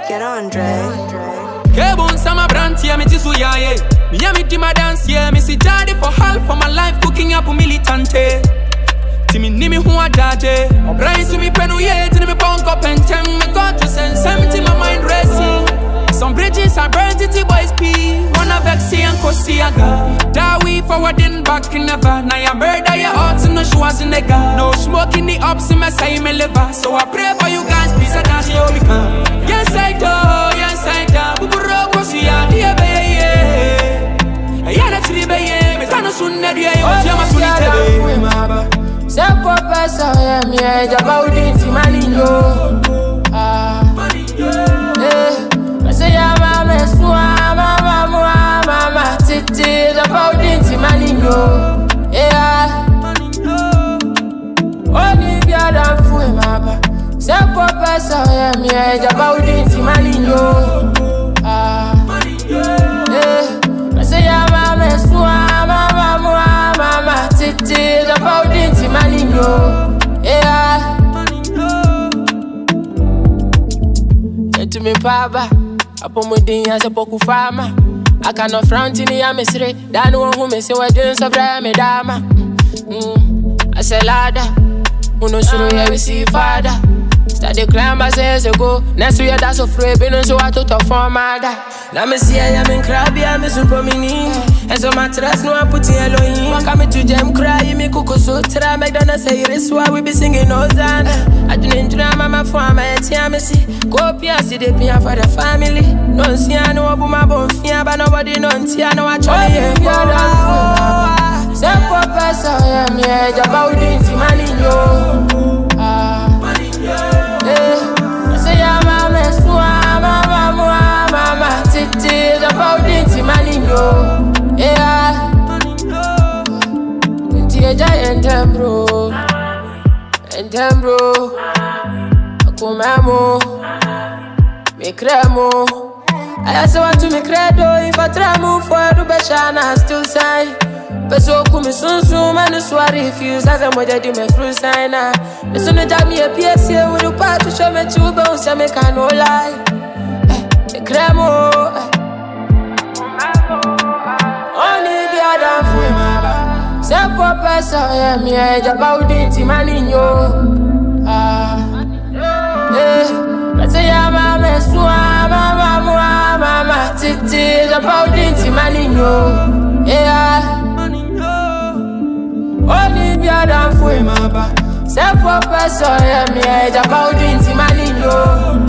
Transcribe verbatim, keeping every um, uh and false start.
Get on, Dre. Kebon sama brand here, me tisu ya ye. Me ya me di my dance here, me si daddy for half for my life cooking up militante. Timi ni me huwa dade. Rise to me penu ye, tini me punk up and tem. Me got to send seventy my mind racing. Some bridges are burnt to boys P. Wanna vexy and Kosiaga. Da we forwarding back in never. Now ya murder your hearts in no shoes in the gun. No smoking the ups in my side me liver. So I pray for you guys, please I dance you become. Yes I do, yes I do. Buburo Kosia, dear baby. Yana tribe ye, me tano sunna dia yo. Jama sunite be. Sepo pesa ya mi e jabaudi ti maninyo. Ah. Eh. Say ya mama swa mama mama mama titi jabaudi ti maninyo. Yeah. Oni biada fu mama. Sepo pesa ya mi e jabaudi ti maninyo. Ah. Eh. Say ya mama swa mama mama mama titi jabaudi ti maninyo. Yeah. To me papa, upon my day as a poku farmer. I cannot front in the amesre, that one who may say what doing so brave me dama. I say ladder, who knows who we see father. Start the climb as years ago, next year that's so free, been so I took for mother. Now me see I am in crabby, I'm a super mini. And so my trust no I put in Elohim. Walk me to jam cry, me cook so try, McDonald's say this why we be singing Hosanna. I didn't drama my farm, I tell me see. Go pia see the pia for the family. No see I know about my bone fear, but nobody knows see I know I try. Sepo pesa ya mi e jabaudi ti maninyo. Ah. Eh. Say ya mama swa mama mama mama titi jabaudi ti maninyo. Yeah. Inti e giant bro. And bro. Akumemo. Me cremo. I also want to me credo. If I try move forward to Beshana, I still sign. Peso kumi sun sun manu swari refuse as I'm with the me through signer. Me soon jam me a P S here with the part to show me two bones so me can no lie. Me cremo. Only the other for my sepo pesa ya mi e jabaudi ti maninyo. Ah. Eh. Say ya mama swa mama mama mama titi jabaudi ti maninyo. Yeah. Only biada fu maba. Sepo pesa ya mi e jabaudi ti maninyo.